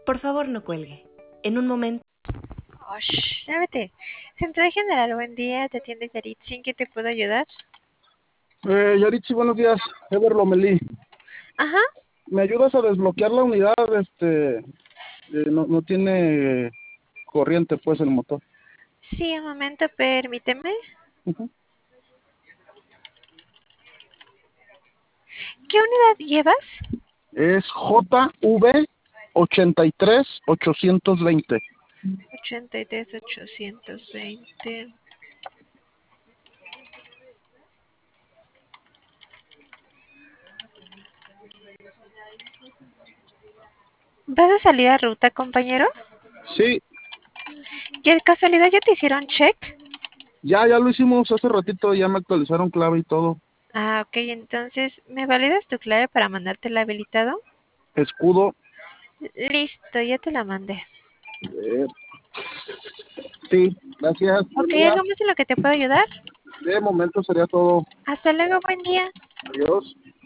Por favor, no cuelgue. En un momento. Osh, ya vete. Centro General, buen día. Te atiende Yaritzi. ¿En qué te puedo ayudar? Yaritzi, buenos días. Ever Lomelí. Ajá. ¿Me ayudas a desbloquear la unidad? No tiene corriente, pues, el motor. Sí, un momento, permíteme. Ujú. ¿Qué unidad llevas? Es JV 83820. 83820. ¿Vas a salir a ruta, compañero? Sí, ¿Y de casualidad ya te hicieron check? ya lo hicimos hace ratito, ya me actualizaron clave y todo. Ah, ok, entonces, ¿me validas tu clave para mandarte el habilitado? Escudo. Listo, ya te la mandé. eh, sí, gracias. Buen Ok, día. ¿algo más en lo que te puedo ayudar? De momento sería todo. Hasta luego, buen día. Adiós.